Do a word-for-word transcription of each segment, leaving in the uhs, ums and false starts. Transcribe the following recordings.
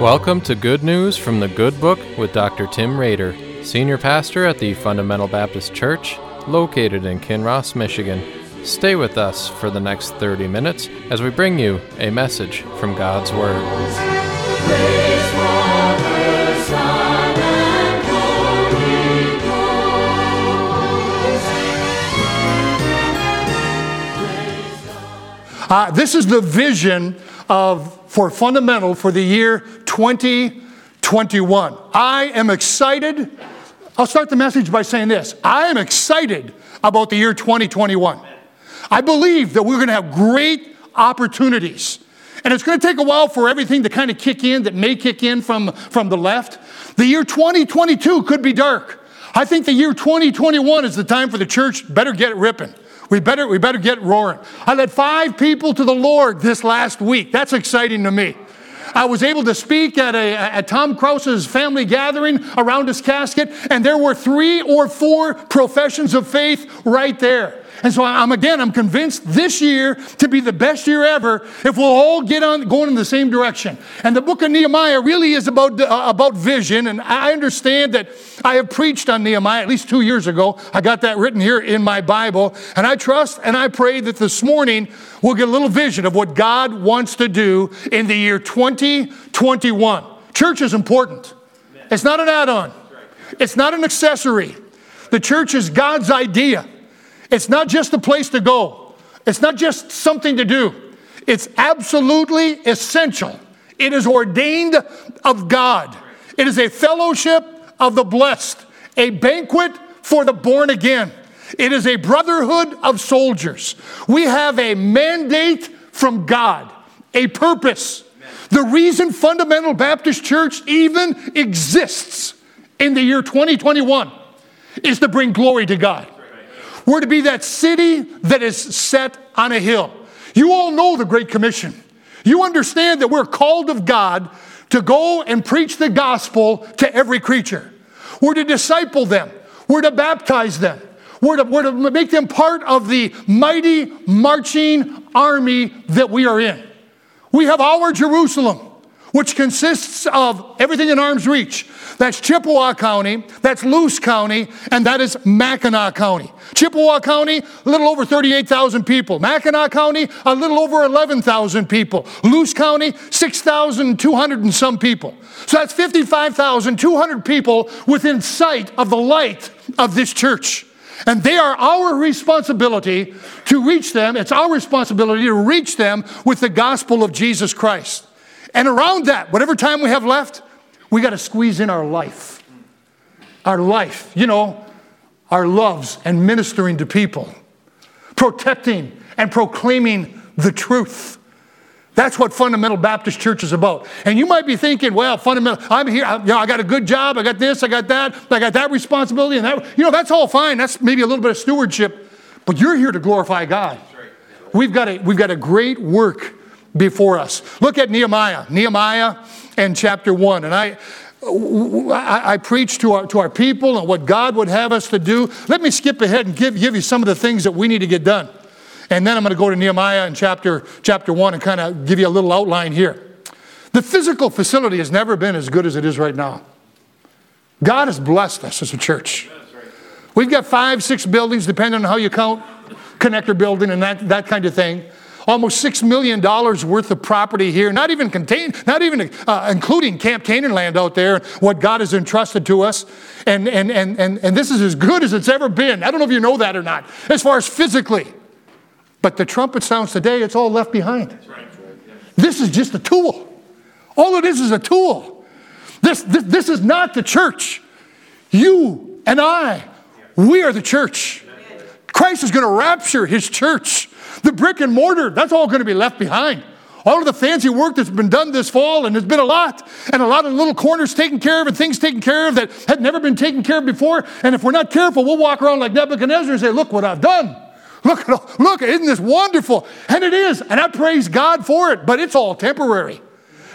Welcome to Good News from the Good Book with Doctor Tim Rader, Senior Pastor at the Fundamental Baptist Church, located in Kinross, Michigan. Stay with us for the next thirty minutes as we bring you a message from God's Word. Uh, this is the vision of for Fundamental for the year twenty twenty-one. I am excited. I'll start the message by saying this. I am excited about the year twenty twenty-one. I believe that we're going to have great opportunities. And it's going to take a while for everything to kind of kick in that may kick in from, from the left. The year twenty twenty-two could be dark. I think the year twenty twenty-one is the time for the church better get it ripping. We better, we better get roaring. I led five people to the Lord this last week. That's exciting to me. I was able to speak at a at Tom Krause's family gathering around his casket, and there were three or four professions of faith right there. And so I'm again, I'm convinced this year to be the best year ever if we'll all get on going in the same direction. And the book of Nehemiah really is about uh, about vision. And I understand that I have preached on Nehemiah at least two years ago. I got that written here in my Bible. And I trust and I pray that this morning we'll get a little vision of what God wants to do in the year twenty twenty-one. Church is important. It's not an add-on. It's not an accessory. The church is God's idea. It's not just a place to go. It's not just something to do. It's absolutely essential. It is ordained of God. It is a fellowship of the blessed, a banquet for the born again. It is a brotherhood of soldiers. We have a mandate from God, a purpose. The reason Fundamental Baptist Church even exists in the year twenty twenty-one is to bring glory to God. We're to be that city that is set on a hill. You all know the Great Commission. You understand that we're called of God to go and preach the gospel to every creature. We're to disciple them. We're to baptize them. We're to, we're to make them part of the mighty marching army that we are in. We have our Jerusalem, which consists of everything in arm's reach. That's Chippewa County, that's Luce County, and that is Mackinac County. Chippewa County, a little over thirty-eight thousand people. Mackinac County, a little over eleven thousand people. Luce County, six thousand two hundred and some people. So that's fifty-five thousand two hundred people within sight of the light of this church. And they are our responsibility to reach them. It's our responsibility to reach them with the gospel of Jesus Christ. And around that, whatever time we have left, we got to squeeze in our life. Our life, you know, our loves and ministering to people, protecting and proclaiming the truth. That's what Fundamental Baptist Church is about. And you might be thinking, well, Fundamental, I'm here, I, you know, I got a good job, I got this, I got that, I got that responsibility, and that, you know, that's all fine. That's maybe a little bit of stewardship, but you're here to glorify God. We've got a, we've got a great work before us. Look at Nehemiah, Nehemiah and chapter one. And I, I, I preach to our, to our people and what God would have us to do. Let me skip ahead and give, give you some of the things that we need to get done. And then I'm going to go to Nehemiah in chapter, chapter one and kind of give you a little outline here. The physical facility has never been as good as it is right now. God has blessed us as a church. We've got five, six buildings, depending on how you count, connector building and that, that kind of thing. Almost six million dollars worth of property here, not even contain, not even uh, including Camp Canaan land out there, what God has entrusted to us. And, and, and, and, and this is as good as it's ever been. I don't know if you know that or not, as far as physically. But the trumpet sounds today, it's all left behind. That's right. This is just a tool. All it is is a tool. This, this, this is not the church. You and I, we are the church. Christ is going to rapture his church. The brick and mortar, that's all going to be left behind. All of the fancy work that's been done this fall, and there's been a lot, and a lot of little corners taken care of and things taken care of that had never been taken care of before. And if we're not careful, we'll walk around like Nebuchadnezzar and say, look what I've done. Look, look, isn't this wonderful? And it is, and I praise God for it, but it's all temporary.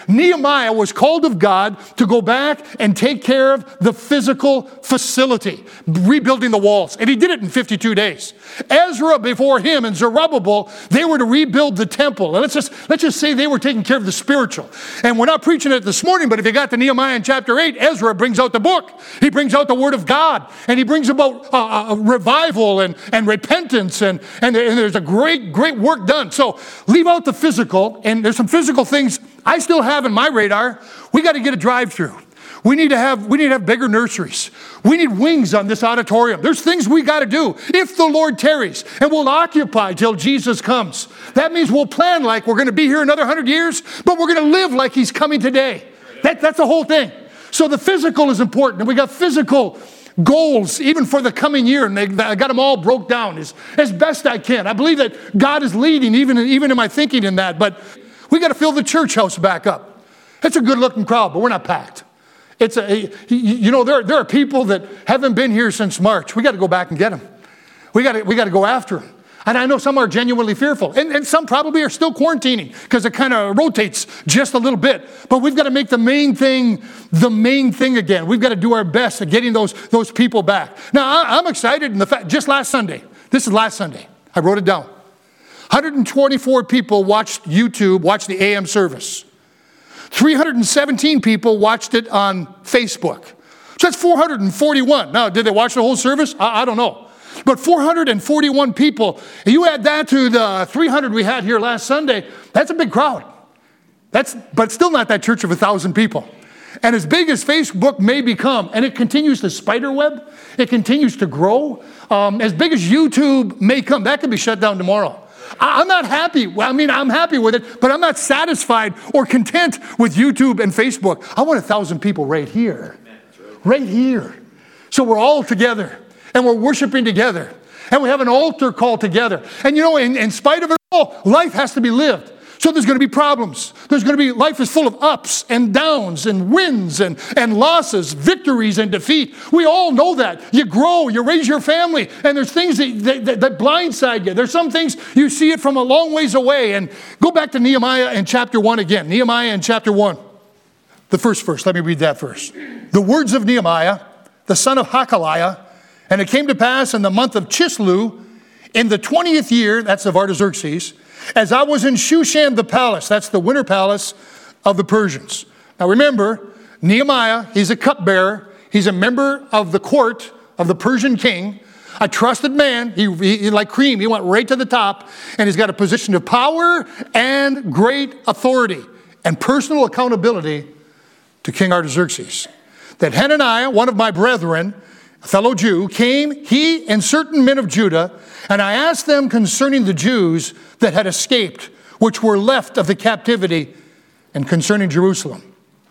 Nehemiah was called of God to go back and take care of the physical facility, rebuilding the walls. And he did it in fifty-two days. Ezra before him and Zerubbabel, they were to rebuild the temple. And let's just, let's just say they were taking care of the spiritual. And we're not preaching it this morning, but if you got to Nehemiah in chapter eight, Ezra brings out the book. He brings out the word of God. And he brings about uh, revival and, and repentance. And, and, and there's a great, great work done. So leave out the physical. And there's some physical things I still have in my radar. We got to get a drive-through. We need to have, we need to have bigger nurseries. We need wings on this auditorium. There's things we got to do if the Lord tarries, and we'll occupy till Jesus comes. That means we'll plan like we're going to be here another hundred years, but we're going to live like he's coming today. That, that's the whole thing. So the physical is important, and we got physical goals even for the coming year, and they, I got them all broke down as, as best I can. I believe that God is leading even, even in my thinking in that, but we got to fill the church house back up. It's a good-looking crowd, but we're not packed. It's a, you know, there, there are people that haven't been here since March. We got to go back and get them. We got to, we got to go after them. And I know some are genuinely fearful. And, and some probably are still quarantining because it kind of rotates just a little bit. But we've got to make the main thing the main thing again. We've got to do our best at getting those, those people back. Now, I, I'm excited in the fact, just last Sunday, this is last Sunday, I wrote it down. one hundred twenty-four people watched YouTube, watched the A M service. three hundred seventeen people watched it on Facebook. So that's four hundred forty-one. Now, did they watch the whole service? I, I don't know. But four hundred forty-one people, you add that to the three hundred we had here last Sunday, that's a big crowd. That's, but still not that church of a thousand people. And as big as Facebook may become, and it continues to spider web, it continues to grow, um, as big as YouTube may come, that could be shut down tomorrow. I'm not happy. Well, I mean, I'm happy with it, but I'm not satisfied or content with YouTube and Facebook. I want a thousand people right here. Right here. So we're all together, and we're worshiping together, and we have an altar call together. And you know, in, in spite of it all, life has to be lived. So there's going to be problems. There's going to be, life is full of ups and downs and wins and, and losses, victories and defeat. We all know that. You grow, you raise your family, and there's things that, that, that blindside you. There's some things you see it from a long ways away. And go back to Nehemiah in chapter one again. Nehemiah in chapter one. The first verse, let me read that first. The words of Nehemiah, the son of Hakaliah, and it came to pass in the month of Chislew, in the twentieth year, that's of Artaxerxes, as I was in Shushan the palace, that's the winter palace of the Persians. Now remember, Nehemiah, he's a cupbearer. He's a member of the court of the Persian king, a trusted man. He, he like cream, he went right to the top, and he's got a position of power and great authority and personal accountability to King Artaxerxes. That Hananiah, one of my brethren, a fellow Jew, came, he and certain men of Judah, and I asked them concerning the Jews that had escaped, which were left of the captivity, and concerning Jerusalem.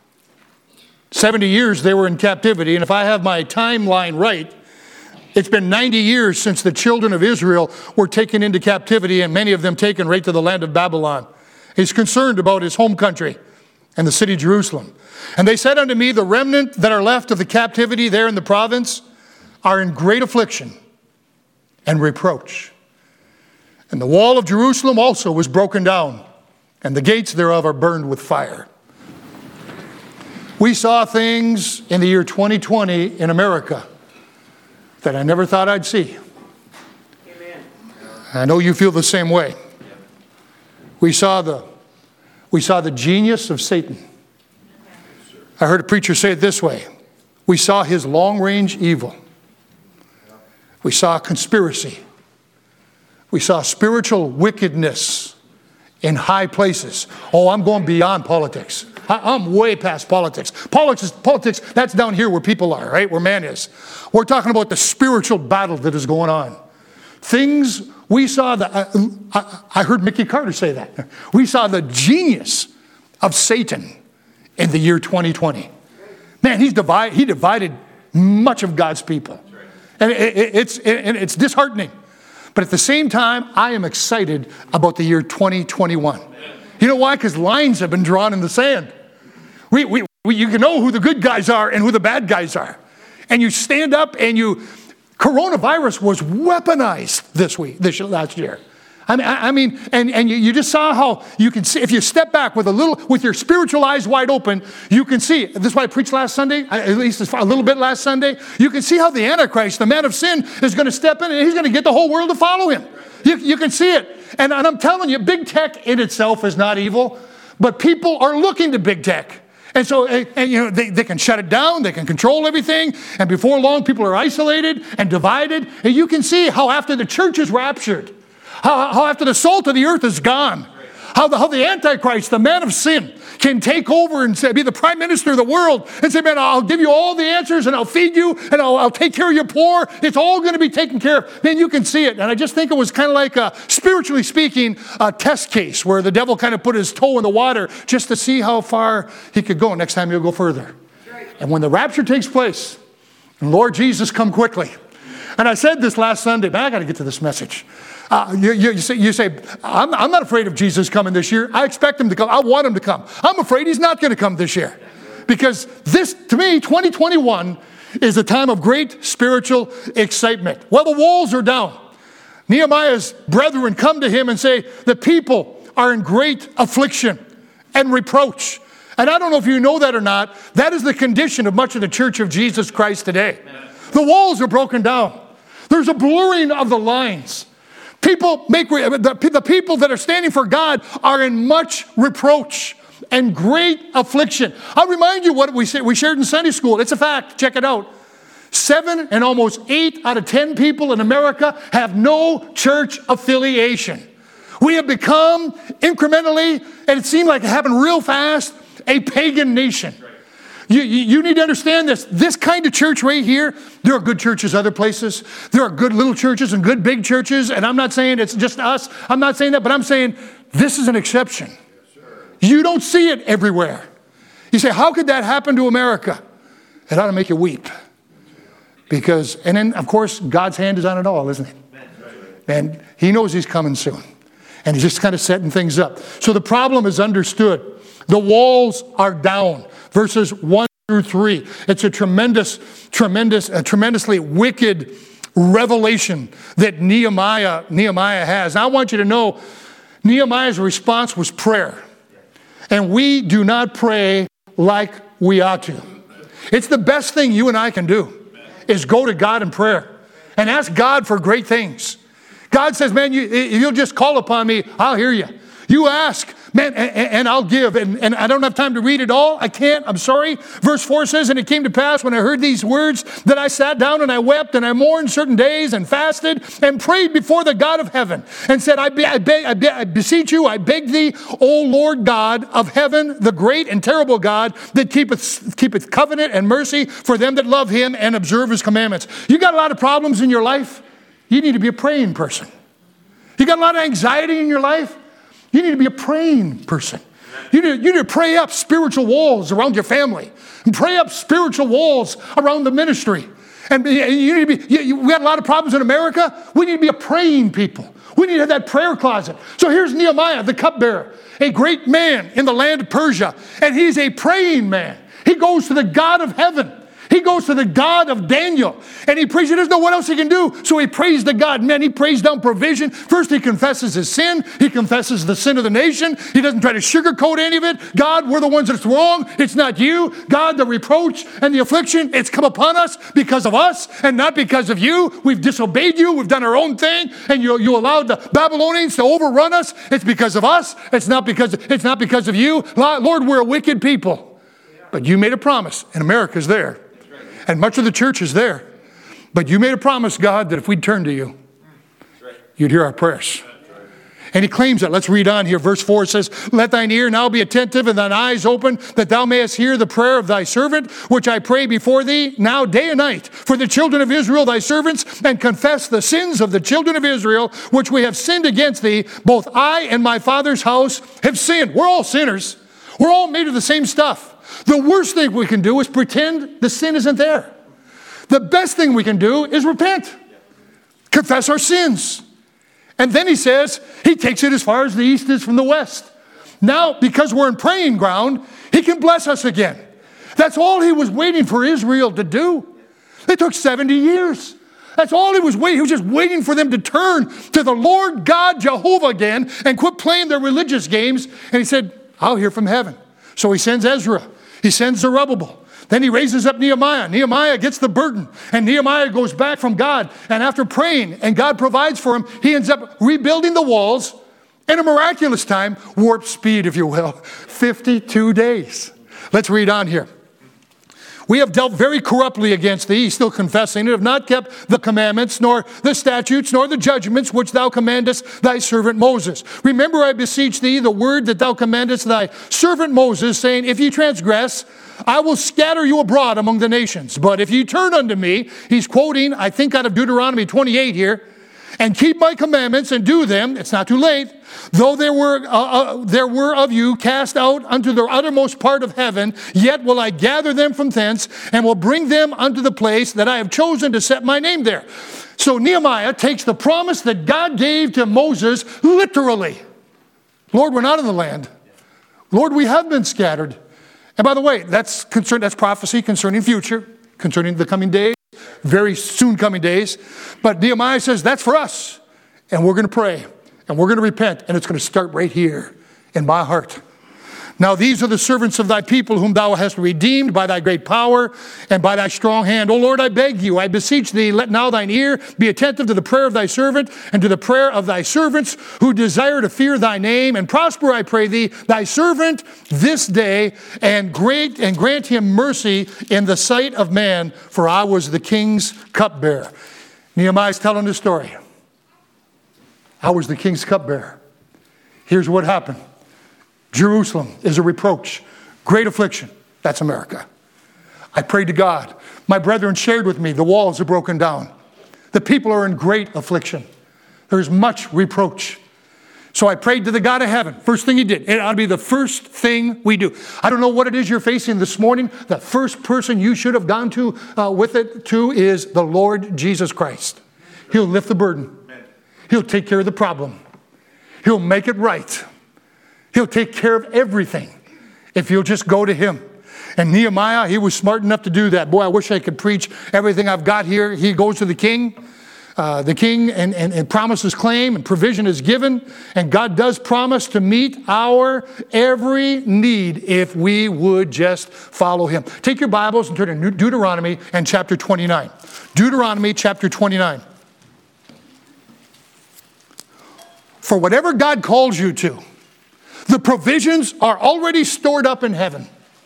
seventy years they were in captivity, and if I have my timeline right, it's been ninety years since the children of Israel were taken into captivity, and many of them taken right to the land of Babylon. He's concerned about his home country and the city of Jerusalem. And they said unto me, the remnant that are left of the captivity there in the province are in great affliction and reproach. And the wall of Jerusalem also was broken down, and the gates thereof are burned with fire. We saw things in the year twenty twenty in America that I never thought I'd see. Amen. I know you feel the same way. We saw the, we saw the genius of Satan. I heard a preacher say it this way. We saw his long-range evil. We saw conspiracy. We saw spiritual wickedness in high places. Oh, I'm going beyond politics. I, I'm way past politics. Politics, politics, that's down here where people are, right? Where man is. We're talking about the spiritual battle that is going on. Things we saw, the, I, I, I heard Mickey Carter say that. We saw the genius of Satan in the year twenty twenty. Man, he's divide, he divided much of God's people. And it, it, it's, it, it's disheartening. But at the same time, I am excited about the year twenty twenty-one. You know why? Because lines have been drawn in the sand. We, we, we, you can know who the good guys are and who the bad guys are. And you stand up and you... Coronavirus was weaponized this week, this last year. I mean, I mean, and, and you, you just saw how you can see, if you step back with a little, with your spiritual eyes wide open, you can see, this is why I preached last Sunday, at least a little bit last Sunday, you can see how the Antichrist, the man of sin, is going to step in and he's going to get the whole world to follow him. You, you can see it. And, and I'm telling you, big tech in itself is not evil, but people are looking to big tech. And so, and, and, you know, they, they can shut it down, they can control everything, and before long, people are isolated and divided. And you can see how after the church is raptured, how, how after the salt of the earth is gone, how the, how the Antichrist, the man of sin, can take over and say, be the prime minister of the world and say, man, I'll give you all the answers and I'll feed you and I'll, I'll take care of your poor. It's all going to be taken care of. Man, you can see it. And I just think it was kind of like, a, spiritually speaking, a test case where the devil kind of put his toe in the water just to see how far he could go. Next time he'll go further. And when the rapture takes place, and Lord Jesus, come quickly. And I said this last Sunday, man, I got to get to this message. Uh, you, you, you say, you say I'm, I'm not afraid of Jesus coming this year. I expect him to come. I want him to come. I'm afraid he's not going to come this year. Because this, to me, twenty twenty-one is a time of great spiritual excitement. Well, the walls are down. Nehemiah's brethren come to him and say, the people are in great affliction and reproach. And I don't know if you know that or not. That is the condition of much of the Church of Jesus Christ today. The walls are broken down. There's a blurring of the lines. People make, the, the people that are standing for God are in much reproach and great affliction. I'll remind you what we said, we shared in Sunday school. It's a fact. Check it out. Seven and almost eight out of ten people in America have no church affiliation. We have become incrementally, and it seemed like it happened real fast, a pagan nation. You, you, you need to understand this. This kind of church right here, there are good churches other places. There are good little churches and good big churches. And I'm not saying it's just us. I'm not saying that, but I'm saying this is an exception. You don't see it everywhere. You say, how could that happen to America? It ought to make you weep. Because, and then, of course, God's hand is on it all, isn't it? And he knows he's coming soon. And he's just kind of setting things up. So the problem is understood. The walls are down. Verses one through three. It's a tremendous, tremendous, a tremendously wicked revelation that Nehemiah, Nehemiah has. Now, I want you to know, Nehemiah's response was prayer. And we do not pray like we ought to. It's the best thing you and I can do, is go to God in prayer and ask God for great things. God says, man, you, you'll just call upon me, I'll hear you. You ask, man, and, and I'll give. And, and I don't have time to read it all. I can't. I'm sorry. Verse four says, and it came to pass when I heard these words that I sat down and I wept and I mourned certain days and fasted and prayed before the God of heaven and said, I, be, I, beg, I, be, I beseech you, I beg thee, O Lord God of heaven, the great and terrible God that keepeth, keepeth covenant and mercy for them that love him and observe his commandments. You got a lot of problems in your life? You need to be a praying person. You got a lot of anxiety in your life? You need to be a praying person. You need, you need to pray up spiritual walls around your family. And pray up spiritual walls around the ministry. And you need to be, you, you, we got a lot of problems in America. We need to be a praying people. We need to have that prayer closet. So here's Nehemiah, the cupbearer, a great man in the land of Persia. And he's a praying man. He goes to the God of heaven. He goes to the God of Daniel, and he prays. He doesn't know what else he can do, so he prays to God. Man, he prays down provision. First, he confesses his sin. He confesses the sin of the nation. He doesn't try to sugarcoat any of it. God, we're the ones that's wrong. It's not you. God, the reproach and the affliction, it's come upon us because of us and not because of you. We've disobeyed you. We've done our own thing, and you, you allowed the Babylonians to overrun us. It's because of us. It's not because, it's not because of you. Lord, we're a wicked people. But you made a promise, and America's there. And much of the church is there. But you made a promise, God, that if we'd turn to you, you'd hear our prayers. And he claims that. Let's read on here. Verse four says, let thine ear now be attentive and thine eyes open, that thou mayest hear the prayer of thy servant, which I pray before thee now day and night for the children of Israel, thy servants, and confess the sins of the children of Israel, which we have sinned against thee. Both I and my father's house have sinned. We're all sinners. We're all made of the same stuff. The worst thing we can do is pretend the sin isn't there. The best thing we can do is repent. Confess our sins. And then he says, he takes it as far as the east is from the west. Now, because we're in praying ground, he can bless us again. That's all he was waiting for Israel to do. It took seventy years. That's all he was waiting. He was just waiting for them to turn to the Lord God Jehovah again and quit playing their religious games. And he said, I'll hear from heaven. So he sends Ezra. He sends Zerubbabel. Then he raises up Nehemiah. Nehemiah gets the burden. And Nehemiah goes back from God. And after praying and God provides for him, he ends up rebuilding the walls in a miraculous time, warp speed, if you will, fifty-two days. Let's read on here. We have dealt very corruptly against thee, still confessing, and have not kept the commandments, nor the statutes, nor the judgments which thou commandest thy servant Moses. Remember, I beseech thee, the word that thou commandest thy servant Moses, saying, if ye transgress, I will scatter you abroad among the nations. But if ye turn unto me, he's quoting, I think, out of Deuteronomy twenty-eight here, and keep my commandments and do them, it's not too late. Though there were, uh, uh, there were of you cast out unto the uttermost part of heaven, yet will I gather them from thence and will bring them unto the place that I have chosen to set my name there. So Nehemiah takes the promise that God gave to Moses literally. Lord, we're not in the land. Lord, we have been scattered. And by the way, that's concern, that's prophecy concerning future, concerning the coming days, very soon coming days. But Nehemiah says, that's for us. And we're going to pray. And we're going to repent. And it's going to start right here in my heart. Now these are the servants of thy people whom thou hast redeemed by thy great power and by thy strong hand. O Lord, I beg you, I beseech thee, let now thine ear be attentive to the prayer of thy servant and to the prayer of thy servants who desire to fear thy name. And prosper, I pray thee, thy servant this day, and great and grant him mercy in the sight of man, for I was the king's cupbearer. Nehemiah's telling the story. I was the king's cupbearer. Here's what happened. Jerusalem is a reproach, great affliction. That's America. I prayed to God. My brethren shared with me. The walls are broken down. The people are in great affliction. There's much reproach. So I prayed to the God of heaven. First thing he did. It ought to be the first thing we do. I don't know what it is you're facing this morning. The first person you should have gone to uh, with it to is the Lord Jesus Christ. He'll lift the burden. He'll take care of the problem. He'll make it right. He'll take care of everything if you'll just go to him. And Nehemiah, he was smart enough to do that. Boy, I wish I could preach everything I've got here. He goes to the king. Uh, the king and, and, and promises claim and provision is given. And God does promise to meet our every need if we would just follow him. Take your Bibles and turn to Deuteronomy and chapter twenty-nine. Deuteronomy chapter twenty-nine. For whatever God calls you to, the provisions are already stored up in heaven.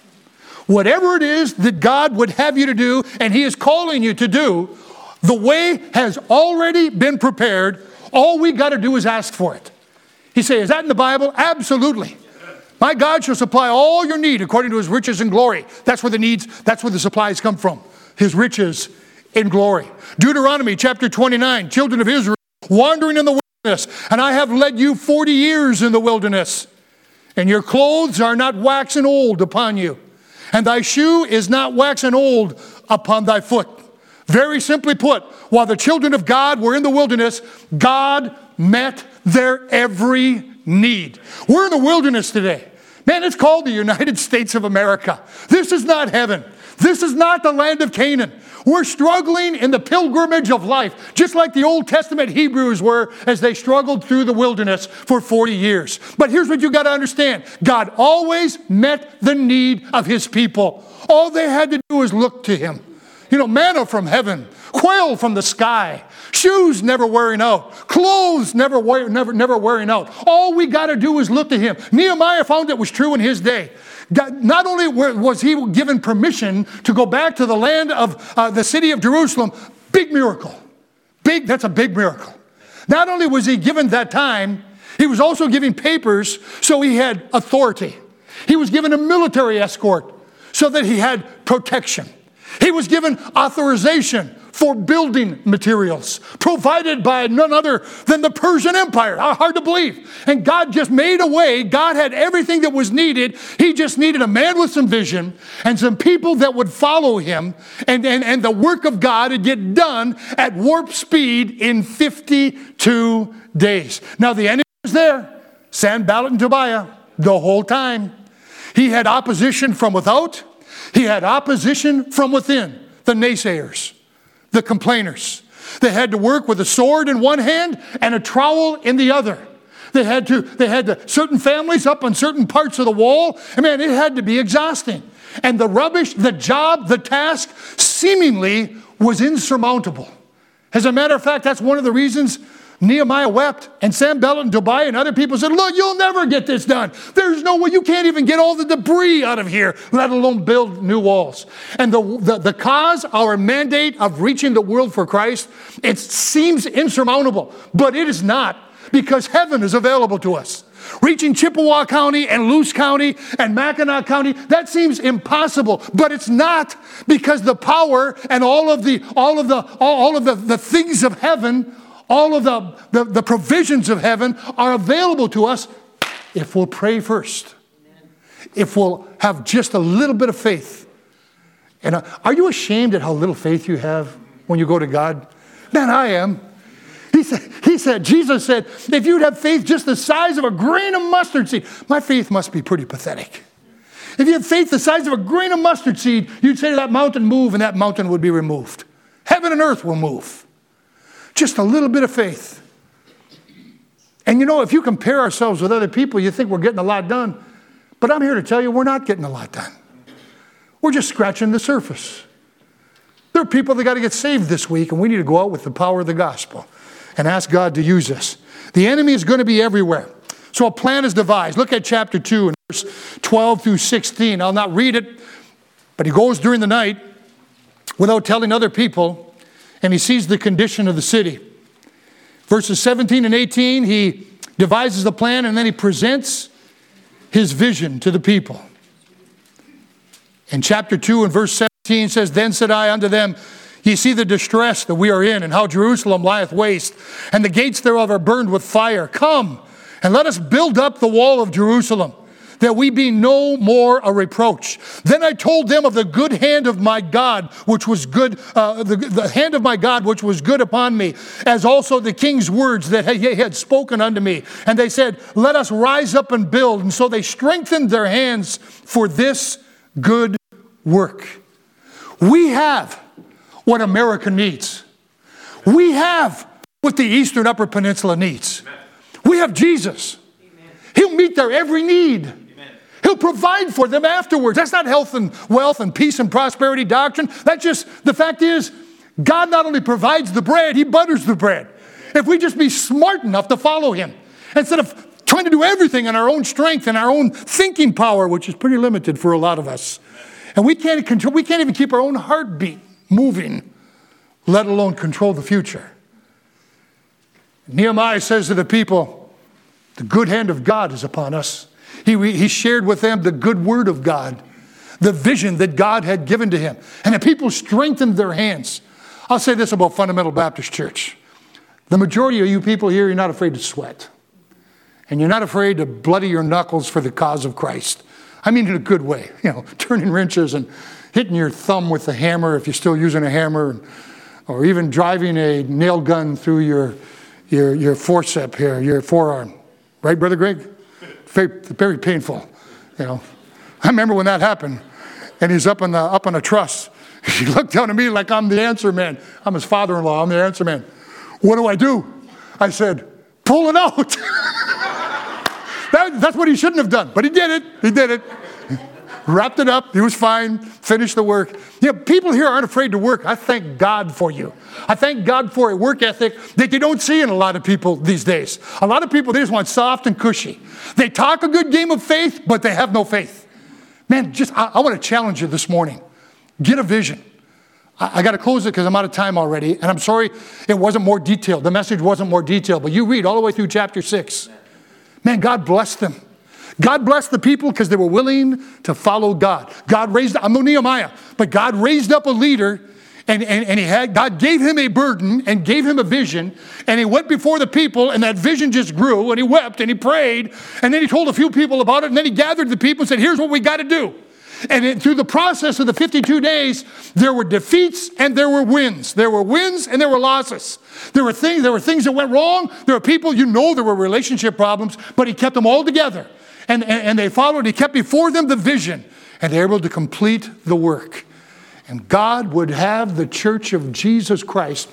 Whatever it is that God would have you to do and he is calling you to do, the way has already been prepared. All we got to do is ask for it. He says, is that in the Bible? Absolutely. My God shall supply all your need according to his riches and glory. That's where the needs, that's where the supplies come from. His riches in glory. Deuteronomy chapter twenty-nine, children of Israel wandering in the wilderness, and I have led you forty years in the wilderness. And your clothes are not waxen old upon you, and thy shoe is not waxen old upon thy foot. Very simply put, while the children of God were in the wilderness, God met their every need. We're in the wilderness today. Man, it's called the United States of America. This is not heaven. This is not the land of Canaan. We're struggling in the pilgrimage of life, just like the Old Testament Hebrews were as they struggled through the wilderness for forty years. But here's what you got to understand. God always met the need of his people. All they had to do was look to him. You know, manna from heaven, quail from the sky, shoes never wearing out, clothes never, wear, never, never wearing out. All we got to do is look to him. Nehemiah found it was true in his day. God, not only was he given permission to go back to the land of uh, the city of Jerusalem, big miracle. Big, that's a big miracle. Not only was he given that time, he was also given papers, so he had authority. He was given a military escort so that he had protection. He was given authorization for building materials provided by none other than the Persian Empire. Hard to believe. And God just made a way. God had everything that was needed. He just needed a man with some vision and some people that would follow him. And, and, and the work of God would get done at warp speed in fifty-two days. Now the enemy was there. Sanballat and Tobiah the whole time. He had opposition from without. He had opposition from within. The naysayers. The complainers. They had to work with a sword in one hand and a trowel in the other. They had to, they had to, certain families up on certain parts of the wall. I mean, it had to be exhausting. And the rubbish, the job, the task seemingly was insurmountable. As a matter of fact, that's one of the reasons Nehemiah wept, and Sanballat and Tobiah and other people said, look, you'll never get this done. There's no way, you can't even get all the debris out of here, let alone build new walls. And the, the, the cause, our mandate of reaching the world for Christ, it seems insurmountable, but it is not, because heaven is available to us. Reaching Chippewa County and Luce County and Mackinac County, that seems impossible, but it's not, because the power and all of the all of the all of the, the things of heaven, all of the, the, the provisions of heaven are available to us if we'll pray first. If we'll have just a little bit of faith. And uh, are you ashamed at how little faith you have when you go to God? Man, I am. He said, he said, Jesus said, if you'd have faith just the size of a grain of mustard seed, my faith must be pretty pathetic. If you had faith the size of a grain of mustard seed, you'd say to that mountain, move, and that mountain would be removed. Heaven and earth will move. Just a little bit of faith. And you know, if you compare ourselves with other people, you think we're getting a lot done. But I'm here to tell you, we're not getting a lot done. We're just scratching the surface. There are people that got to get saved this week, and we need to go out with the power of the gospel and ask God to use us. The enemy is going to be everywhere. So a plan is devised. Look at chapter two and verse twelve through sixteen. I'll not read it, but he goes during the night without telling other people, and he sees the condition of the city. Verses seventeen and eighteen, he devises the plan, and then he presents his vision to the people. In chapter two and verse seventeen says, then said I unto them, ye see the distress that we are in, and how Jerusalem lieth waste, and the gates thereof are burned with fire. Come, and let us build up the wall of Jerusalem, that we be no more a reproach. Then I told them of the good hand of my God, which was good, uh, the, the hand of my God, which was good upon me, as also the king's words that he had spoken unto me. And they said, let us rise up and build. And so they strengthened their hands for this good work. We have what America needs. We have what the Eastern Upper Peninsula needs. Amen. We have Jesus. Amen. He'll meet their every need. Amen. He'll provide for them afterwards. That's not health and wealth and peace and prosperity doctrine. That's just, the fact is, God not only provides the bread, he butters the bread. Amen. If we just be smart enough to follow him, instead of trying to do everything in our own strength and our own thinking power, which is pretty limited for a lot of us. Amen. And we can't control, we can't even keep our own heartbeat moving, let alone control the future. Nehemiah says to the people, the good hand of God is upon us. He, he shared with them the good word of God, the vision that God had given to him. And the people strengthened their hands. I'll say this about Fundamental Baptist Church. The majority of you people here, you're not afraid to sweat. And you're not afraid to bloody your knuckles for the cause of Christ. I mean in a good way, you know, turning wrenches and hitting your thumb with the hammer if you're still using a hammer, or even driving a nail gun through your your your forceps here, your forearm. Right, Brother Greg? Very, very painful. You know, I remember when that happened, and he's up on the up on a truss. He looked down at me like I'm the answer man. I'm his father-in-law. I'm the answer man. What do I do? I said, pull it out. that, that's what he shouldn't have done, but he did it. He did it. Wrapped it up. He was fine. Finished the work. You know, people here aren't afraid to work. I thank God for you. I thank God for a work ethic that you don't see in a lot of people these days. A lot of people, they just want soft and cushy. They talk a good game of faith, but they have no faith. Man, just I, I want to challenge you this morning. Get a vision. I, I got to close it because I'm out of time already. And I'm sorry it wasn't more detailed. The message wasn't more detailed. But you read all the way through chapter six. Man, God blessed them. God blessed the people because they were willing to follow God. God raised, I'm no Nehemiah, but God raised up a leader, and, and, and he had, God gave him a burden and gave him a vision, and he went before the people, and that vision just grew, and he wept, and he prayed, and then he told a few people about it, and then he gathered the people and said, here's what we got to do. And it, through the process of the fifty-two days, there were defeats and there were wins. There were wins and there were losses. There were things, there were things that went wrong. There were people, you know, there were relationship problems, but he kept them all together. And, and, and they followed. He kept before them the vision, and they were able to complete the work. And God would have the church of Jesus Christ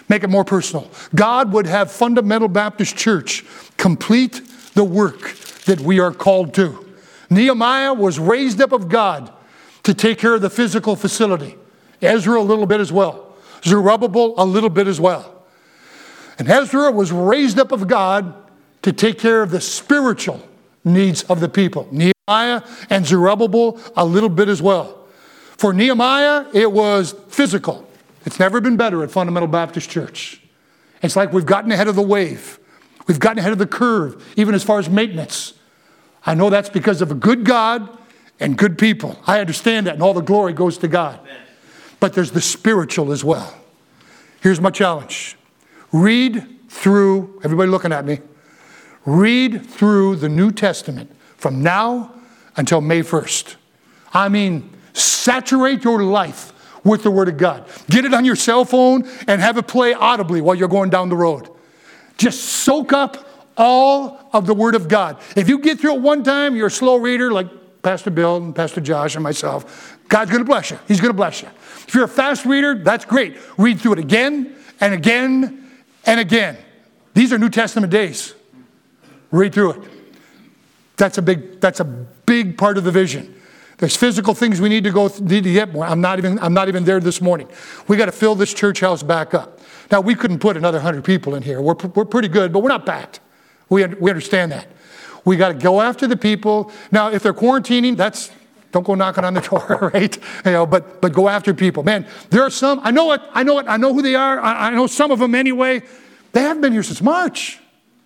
Make it more personal. God would have Fundamental Baptist Church complete the work that we are called to. Nehemiah was raised up of God to take care of the physical facility. Ezra a little bit as well. Zerubbabel a little bit as well. And Ezra was raised up of God to take care of the spiritual needs of the people. Nehemiah and Zerubbabel a little bit as well. For Nehemiah, it was physical. It's never been better at Fundamental Baptist Church. It's like we've gotten ahead of the wave. We've gotten ahead of the curve, even as far as maintenance. I know that's because of a good God and good people. I understand that, and all the glory goes to God. Amen. But there's the spiritual as well. Here's my challenge. Read through, everybody looking at me, read through the New Testament from now until May first. I mean, saturate your life with the Word of God. Get it on your cell phone and have it play audibly while you're going down the road. Just soak up all of the Word of God. If you get through it one time, you're a slow reader like Pastor Bill and Pastor Josh and myself, God's going to bless you. He's going to bless you. If you're a fast reader, that's great. Read through it again and again and again. These are New Testament days. Read through it. That's a big, that's a big part of the vision. There's physical things we need to go need to get more. I'm not even I'm not even there this morning. We got to fill this church house back up. Now we couldn't put another hundred people in here. We're we're pretty good, but we're not packed. We we understand that. We got to go after the people. Now if they're quarantining, that's don't go knocking on the door, right? You know, but but go after people. Man, there are some. I know it. I know it. I know who they are. I, I know some of them anyway. They haven't been here since March.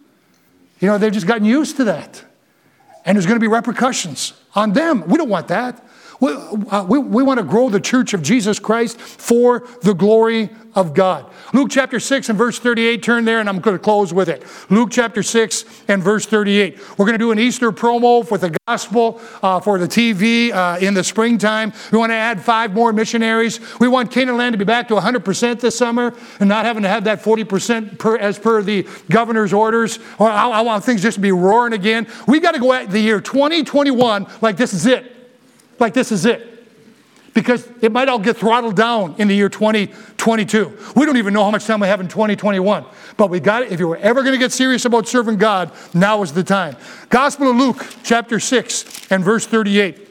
You know, they've just gotten used to that. And there's going to be repercussions on them. We don't want that. We, uh, we, we want to grow the church of Jesus Christ for the glory of God. Luke chapter six and verse thirty-eight, turn there and I'm going to close with it. Luke chapter six and verse thirty-eight. We're going to do an Easter promo for the gospel, uh, for the T V uh, in the springtime. We want to add five more missionaries. We want Canaan Land to be back to one hundred percent this summer and not having to have that forty percent per, as per the governor's orders. Or I, I want things just to be roaring again. We got to go at the year twenty twenty-one like this is it. Like this is it. Because it might all get throttled down in the year twenty twenty-two. We don't even know how much time we have in twenty twenty-one. But we got it. If you were ever going to get serious about serving God, now is the time. Gospel of Luke, chapter six and verse thirty-eight.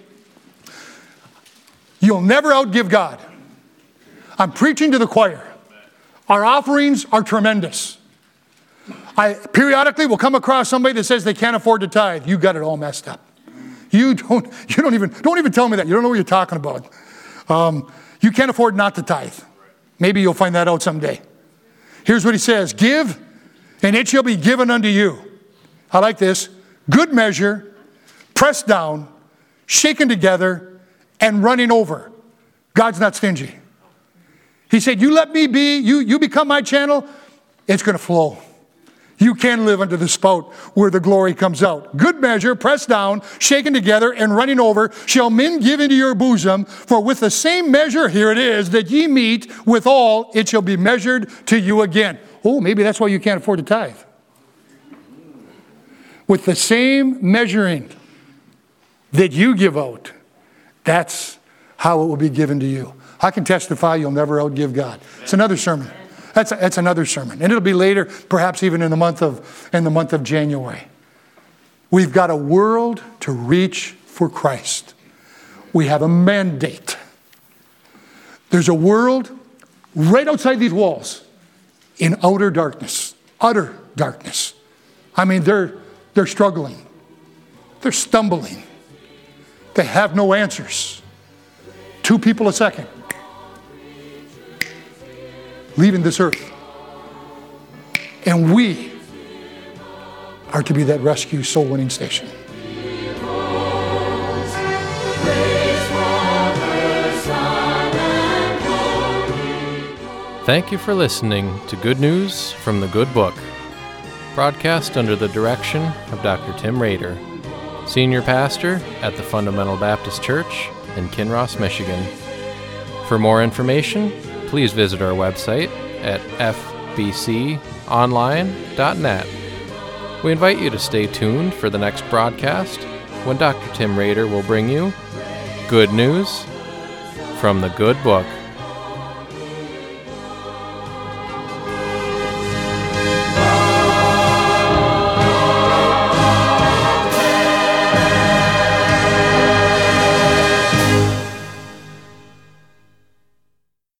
You'll never outgive God. I'm preaching to the choir. Our offerings are tremendous. I periodically will come across somebody that says they can't afford to tithe. You got it all messed up. You don't, you don't even, don't even tell me that. You don't know what you're talking about. Um, you can't afford not to tithe. Maybe you'll find that out someday. Here's what he says. Give, and it shall be given unto you. I like this. Good measure, pressed down, shaken together, and running over. God's not stingy. He said, you let me be, you, you become my channel, it's going to flow. You can live under the spout where the glory comes out. Good measure, pressed down, shaken together, and running over, shall men give into your bosom. For with the same measure, here it is, that ye meet withal, it shall be measured to you again. Oh, maybe that's why you can't afford to tithe. With the same measuring that you give out, that's how it will be given to you. I can testify you'll never outgive God. It's another sermon. That's, a, that's another sermon. And it'll be later, perhaps even in the month of in the month of January. We've got a world to reach for Christ. We have a mandate. There's a world right outside these walls in outer darkness, utter darkness. I mean, they're they're struggling. They're stumbling. They have no answers. Two people a second. Leaving this earth. And we are to be that rescue soul winning station. Thank you for listening to Good News from the Good Book, broadcast under the direction of Doctor Tim Rader, Senior Pastor at the Fundamental Baptist Church in Kinross, Michigan. For more information, please visit our website at f b c online dot net. We invite you to stay tuned for the next broadcast when Doctor Tim Rader will bring you Good News from the Good Book.